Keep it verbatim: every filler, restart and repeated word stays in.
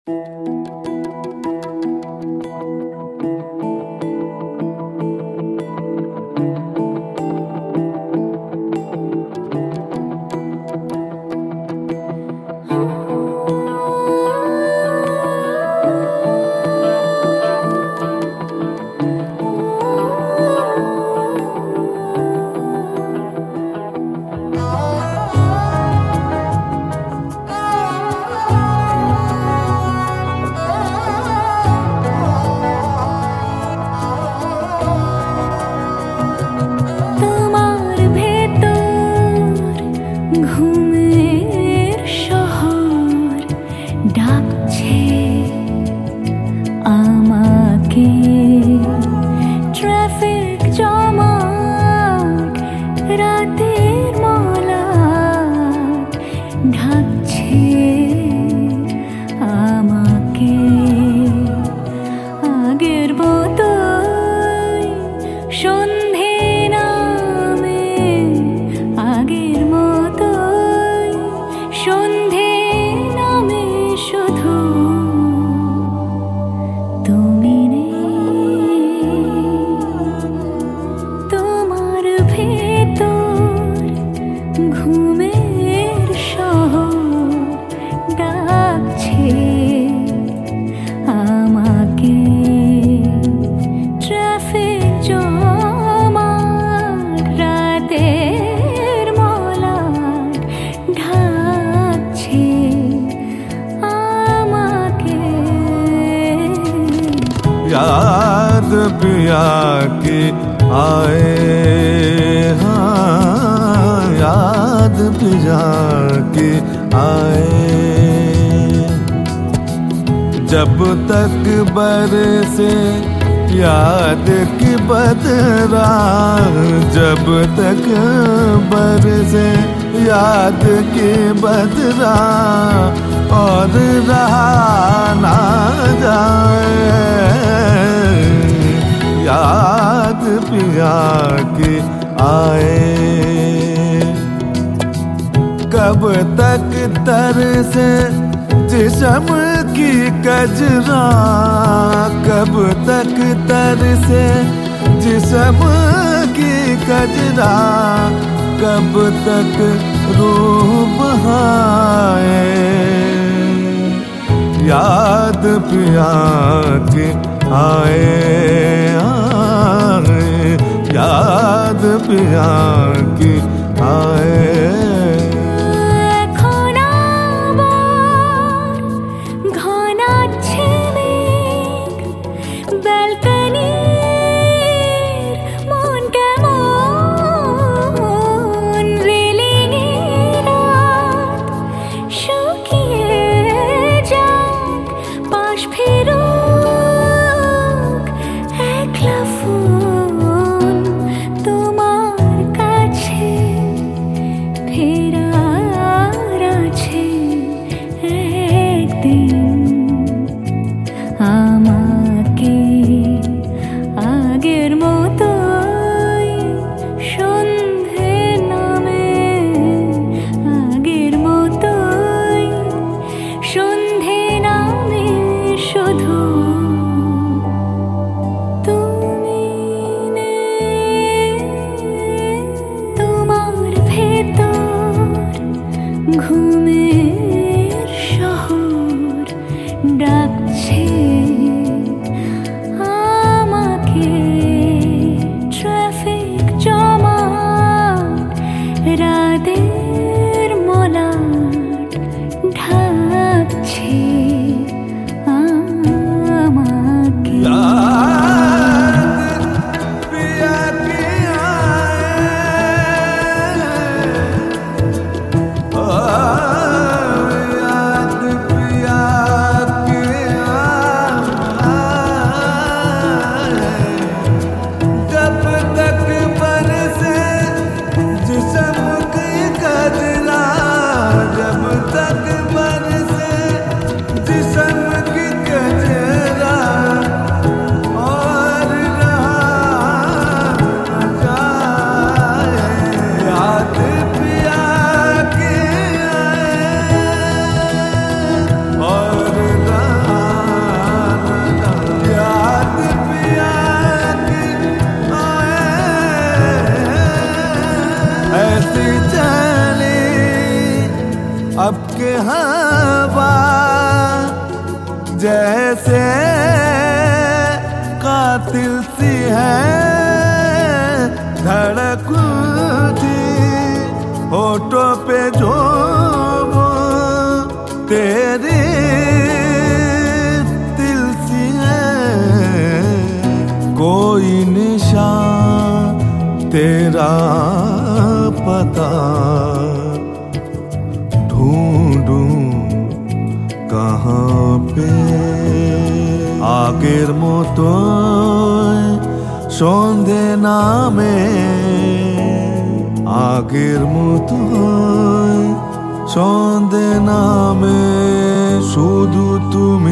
याद पिया की आए, हाँ याद पिया की आए। जब तक बरसे याद की बदरा, जब तक बरसे याद की बदरा और रहा ना जाए। याद पिया की आए, कब तक तरसे जिस्म की कजरा, कब तक तरसे जिस्म की कजरा, कब तक रूह बहाए। याद पिया की आए, आए याद पिया की आए। कोई निशान तेरा पता ढूंढूं कहाँ पे আগের মতো সন্ধে নামে আগের মতো সন্ধে নামে শুধু তুমি